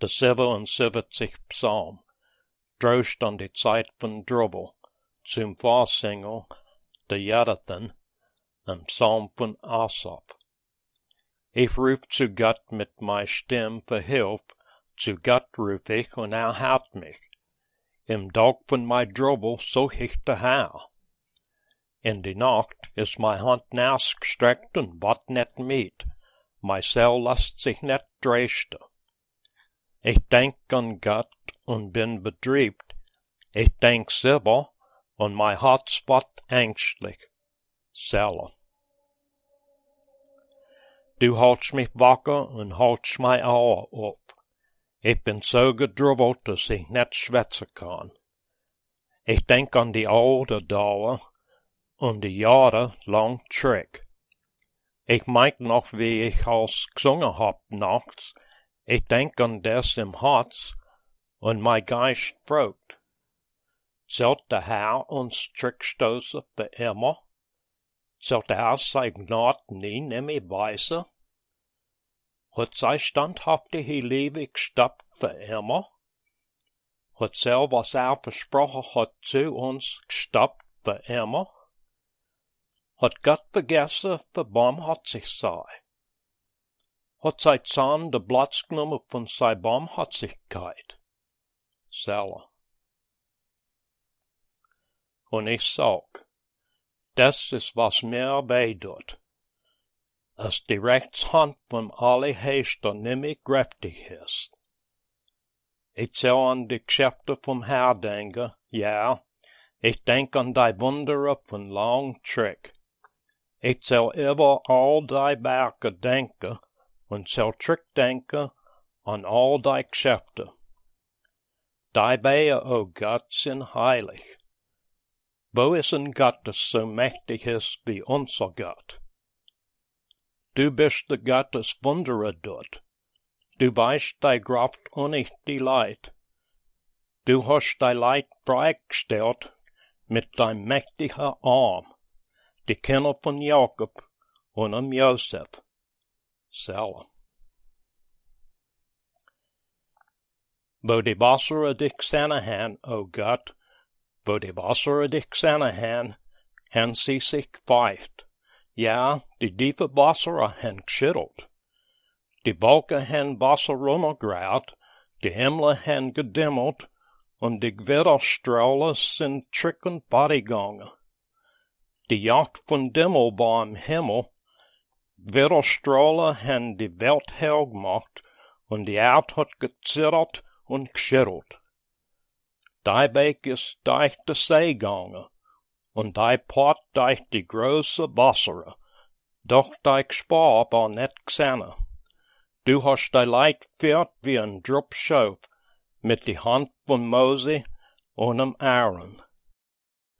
de 77 Psalm, droost an die Zeit van Drubbel, zum Vorsingel, de Jonathan, een Psalm van Asaph. Ich ruf zu Gott mit mei Stimm für Hilf, zu Gott ruf ich und hört mich. Im Tag von mei Drubbel such ich de Herr. In die Nacht ist mei Hand nausgestreckt und wat net miet, mei Seel lasst sich net dreiste. Ich denk an Gott und bin betriebt, ich denk selber und mei Herz wat ängstlich. Selah. Du hältst mich wacker und hältst mei Augen auf. Ich bin so gedrubbelt, dass ich net schwätzen kann. Ich denk an die alte Dauer und die Jahre lang zurück. Ich meint noch, wie ich als gesungen hab nachts. Ich denk an das im Herz und mein Geist fragt. Sollt der Herr uns zurückstoßen für immer? Sollt der Herr sein Gnade nie nimmer weisen? Hat sei standhaftige Liebe gestoppt für immer? Hat selber, was versprochen hat, zu uns gestoppt für immer? Hat Gott vergessen, für barmherzig sei? Hat sei Zahn de Platz genommen von sei Barmherzigkeit? Selah. Und ich sag, das ist was mir beidut, als die Rechtshand von Allerhöchster nimmer kräftig ist. Ich zähl an die Geschäfte vom Herr denken, ja, ich denk an die Wunder von lang zurück. Ich zähl über all die Werke denken und zähl zurückdenken an all die Geschäfte. Die Beine, o Gott, sind heilig. Wo ist ein Gott, das so mächtig ist wie unser Gott? Du bist der Gott, das Wundere tut. Du weißt die Kraft und nicht die Leid. Du hast die Leid freigestellt mit deinem mächtigen Arm, die Kinder von Jakob und Josef. Selah. Wo die Wasser dich sehen haben, o Gott, wo die Wasser dich sehen haben sie sich weicht. Ja, die tiefe Wasser haben geschüttelt. Die Wolken haben Wasser runtergegraut, die Himmel haben gedimmelt, und die Gewitterstrahlen sind trickend gegangen. Die Jagd von Dimmel war im Himmel, Gewitterstrahlen haben die Welt hell gemacht, und die Erde hat gezittert und geschüttelt. Die Weg ist durch die See gegangen, und die Port durch die große Wasser, doch die Gespar war net gesehen. Du hast die Leid geführt wie ein Drupp Schauf, mit die Hand von Mose und Aaron.